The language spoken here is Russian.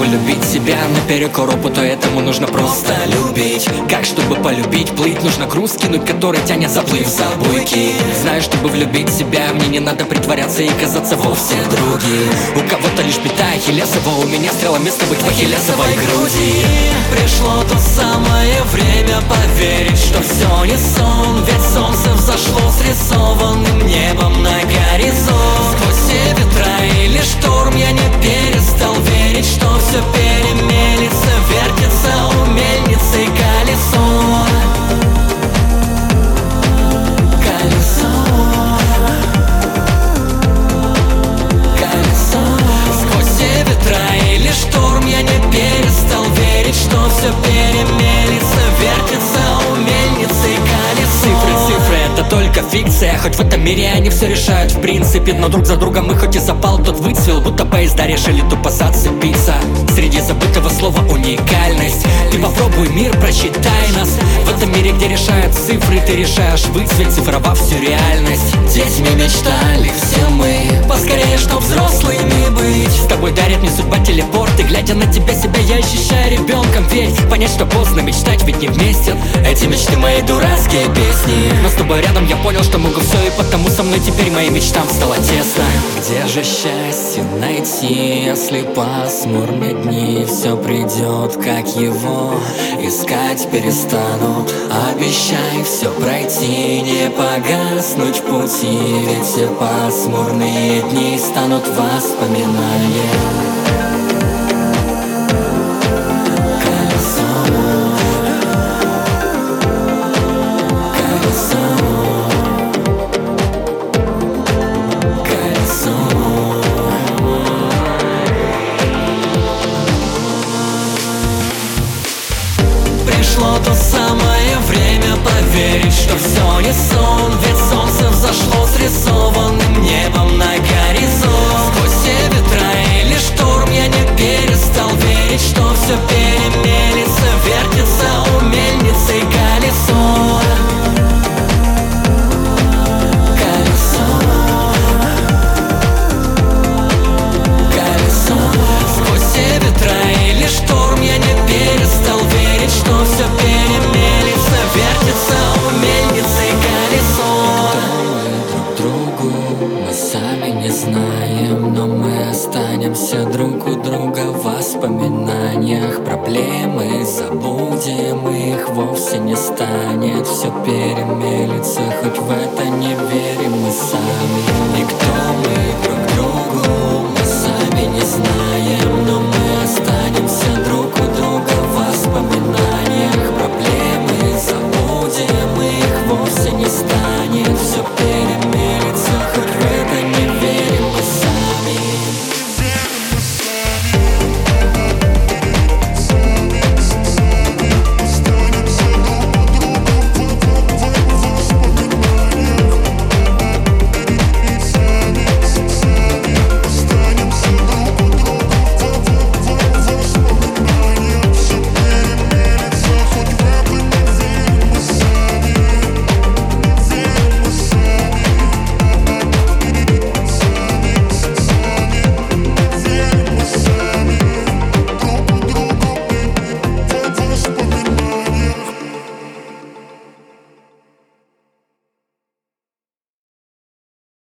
чтобы любить себя наперекор опыту, этому нужно просто любить. Как чтобы полюбить, плыть, нужно груз кинуть, который тянет заплыв за буйки. Знаю, чтобы влюбить себя, мне не надо притворяться и казаться вовсе другим. У кого-то лишь бита Ахиллесова, у меня стрела место быть в ахиллесовой груди. Пришло то самое время поверить, что все не сон. Ведь солнце взошло с рисованным небом на горизонт. Сквозь все ветра или шторм я не перестал верить, что все перемелится, вертится у мельницы колесо. Колесо, колесо. Сквозь все ветра или шторм я не перестал верить, что все перемелится, вертится у мельницы колесо. Цифры, это только фикция. Хоть в этом мире они все решают в принципе, но друг за другом мы хоть и запал, тот выцвел, будто поезда решили тупо зацепиться. Среди забытого слова уникальность. Ты попробуй мир, просчитай нас. В этом мире, где решают цифры, ты решаешь выцвет, цифровав всю реальность. Детьми мечтали все мы, поскорее, чтоб взрослыми быть. С тобой дарит мне судьба телепорт, и глядя на тебя, себя я ощущаю ребенком. Ведь понять, что поздно мечтать, ведь не вместе. Эти мечты мои дурацкие песни, но с тобой рядом я понял, что могу все, и потому со мной теперь моим мечтам стало тесно. Где же счастье найти, если пасмурные дни? Все придет, как его искать перестанут. Обещай все пройти, не погаснуть в пути, ведь все пасмурные дни станут воспоминанием. Пришло то самое время поверить, что все не сон. Ведь солнце взошло с рисованным небом на горизонт. Сквозь все ветра или шторм я не перестал верить, что все перемелится, вертится у мельницы колесо. Колесо, колесо. Сквозь все ветра или шторм я не перестал верить, что все перемелится, вертится у мельницы колесо. Кто мы друг другу, мы сами не знаем, но мы останемся друг у друга в воспоминаниях. Проблемы забудем, их вовсе не станет. Все перемелится, хоть в это не верим мы сами. И кто мы друг